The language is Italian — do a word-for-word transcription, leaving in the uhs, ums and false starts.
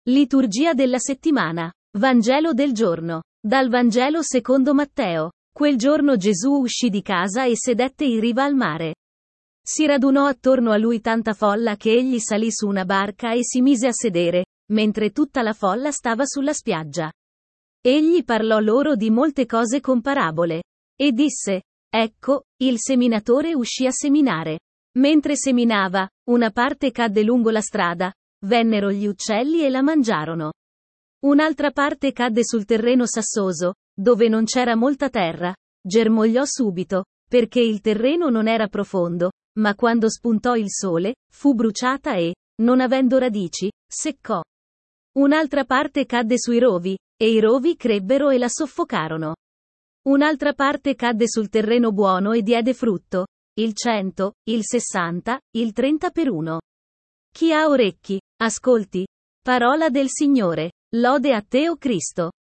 Liturgia della settimana. Vangelo del giorno. Dal Vangelo secondo Matteo. Quel giorno Gesù uscì di casa e sedette in riva al mare. Si radunò attorno a lui tanta folla che egli salì su una barca e si mise a sedere, mentre tutta la folla stava sulla spiaggia. Egli parlò loro di molte cose con parabole. E disse: Ecco, il seminatore uscì a seminare. Mentre seminava, una parte cadde lungo la strada, vennero gli uccelli e la mangiarono. Un'altra parte cadde sul terreno sassoso, dove non c'era molta terra, germogliò subito, perché il terreno non era profondo, ma quando spuntò il sole, fu bruciata e, non avendo radici, seccò. Un'altra parte cadde sui rovi, e i rovi crebbero e la soffocarono. Un'altra parte cadde sul terreno buono e diede frutto, il cento, il sessanta, il trenta per uno. Chi ha orecchi, ascolti. Parola del Signore. Lode a te, o Cristo.